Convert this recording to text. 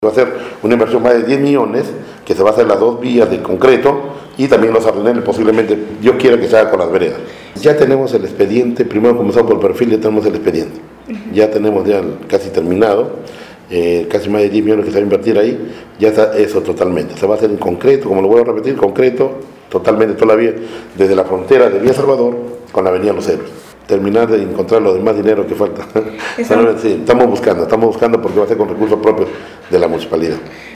Va a ser una inversión más de 10 millones que se va a hacer las 2 vías de concreto y también los arreneles, posiblemente Dios quiera que se haga con las veredas. Ya tenemos el expediente, primero comenzamos por el perfil, ya tenemos el expediente. Ya tenemos ya casi terminado, casi más de 10 millones que se va a invertir ahí, ya está eso totalmente. Se va a hacer en concreto, como lo voy a repetir, concreto, totalmente toda la vía, desde la frontera de Villa Salvador con la avenida Los Héroes. Terminar de encontrar lo demás dinero que falta. Sí, estamos buscando porque va a ser con recursos propios de la municipalidad.